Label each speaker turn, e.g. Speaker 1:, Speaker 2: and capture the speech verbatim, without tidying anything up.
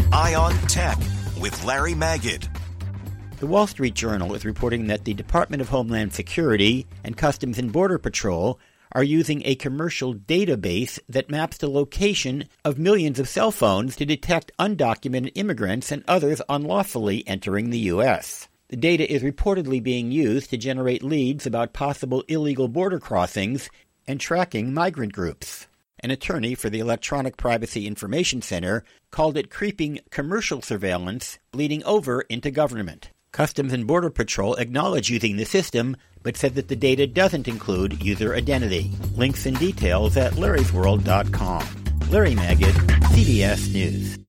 Speaker 1: Eye on Tech with Larry Magid.
Speaker 2: The Wall Street Journal is reporting that the Department of Homeland Security and Customs and Border Patrol are using a commercial database that maps the location of millions of cell phones to detect undocumented immigrants and others unlawfully entering the U S. The data is reportedly being used to generate leads about possible illegal border crossings and tracking migrant groups. An attorney for the Electronic Privacy Information Center called it creeping commercial surveillance bleeding over into government. Customs and Border Patrol acknowledge using the system, but said that the data doesn't include user identity. Links and details at larrys world dot com. Larry Magid, C B S News.